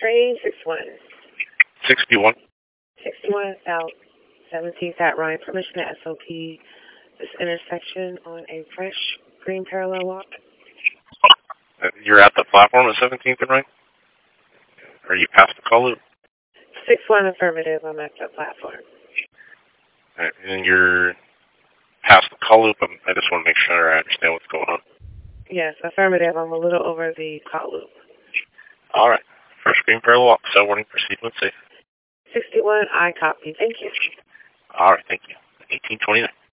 train 61. 61. 61 South 17th at Ryan. Permission to SOP this intersection on a fresh green parallel walk. You're at the platform at 17th and Ryan? Are you past the call loop? 61 affirmative. I'm at the platform. And you're past the call loop? I just want to make sure I understand what's going on. Yes, affirmative. I'm a little over the call loop. All right. Fresh green parallel walk. So warning, proceed when safe. 61, I copy. Thank you. All right, thank you. 1829.